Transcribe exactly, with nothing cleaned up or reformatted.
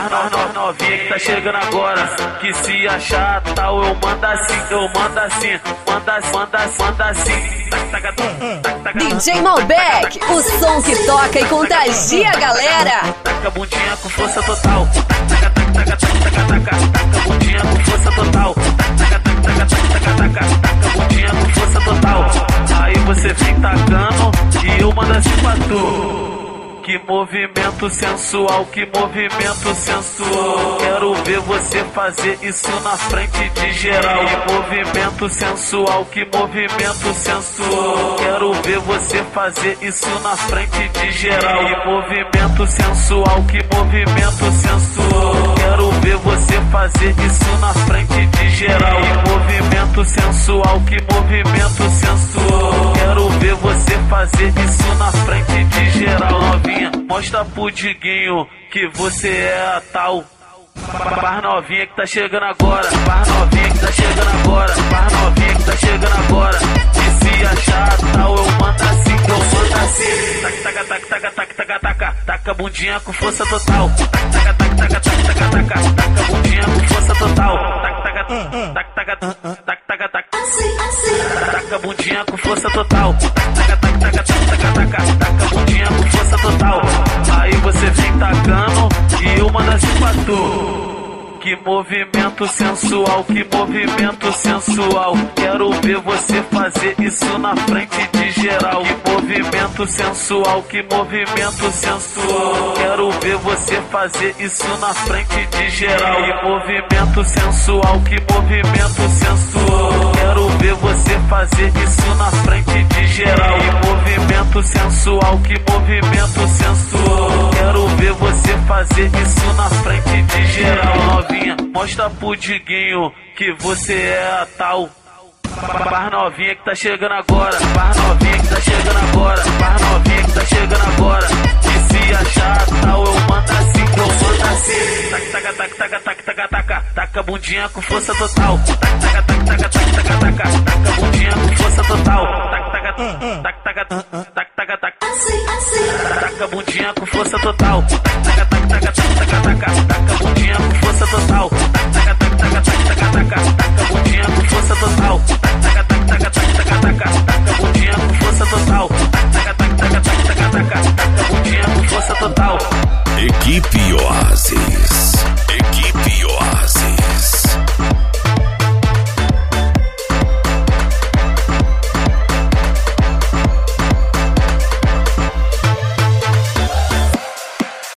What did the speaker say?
Pras novinha que tá chegando agora, que se achar tal, eu mando assim, eu mando assim, manda, manda, manda assim. D J Malbec, o som que toca e contagia a galera. Taca a bundinha com força total. Taca, taca, taca, taca, taca, taca a bundinha com força total. Taca, taca, taca, taca, taca, taca a bundinha com força total. Aí você vem tacando e eu mando assim pra tu. Que movimento sensual, que movimento sensual. Quero ver você fazer isso na frente de geral. Que movimento sensual, que movimento sensual. Quero ver você fazer isso na frente de geral. Que movimento sensual, que movimento sensual. Quero ver você fazer isso na frente de geral. Que movimento sensual, que movimento sensual. Quero ver você fazer isso na frente de geral, novinha. Mostra pro Diguinho que você é a tal. Pras novinha que tá chegando agora, pras novinha que tá chegando agora, pras novinha que tá chegando agora. E se achar tal, eu mando assim, eu mando assim. Taca, taca, taca, taca, taca, taca, taca a bundinha com força total. Taca, taca, taca, taca, taca, taca, taca a bundinha com força total. Taca, taca, taca, taca, taca, taca, taca, taca a bundinha com força total. Taca, taca, taca, taca, taca, taca a bundinha com força total. Aí você vem tacando e eu mando assim pra tu. Que movimento sensual, que movimento sensual. Quero ver você fazer isso na frente de geral. Que movimento sensual, que movimento sensual. Quero ver você fazer isso na frente de geral. Que movimento sensual, que movimento sensual. Quero ver você fazer isso na frente de geral. Que movimento sensual, que movimento sensual. Quero ver você fazer isso na frente de geral, novinha. Mostra pro Diguinho que você é a tal. Pras novinha que tá chegando agora, pras novinha que tá chegando agora, pras novinha que tá chegando agora. E se achar tal, eu mando assim, eu mando assim. Taca, taca, taca, taca, taca, taca, taca a bundinha com força total. Taca, taca, taca, taca, taca, taca, taca a bundinha com força total. Taca, taca, taca, taca, taca, taca, taca, taca a bundinha com força total. Taca, taca, taca, taca, taca, taca a bundinha com força total. Taca, taca, taca, taca, taca, taca a bundinha com força total. Taca, taca, taca, taca, taca, taca a bundinha com força total. Taca, taca, taca, taca, taca, taca a bundinha com força total. Equipe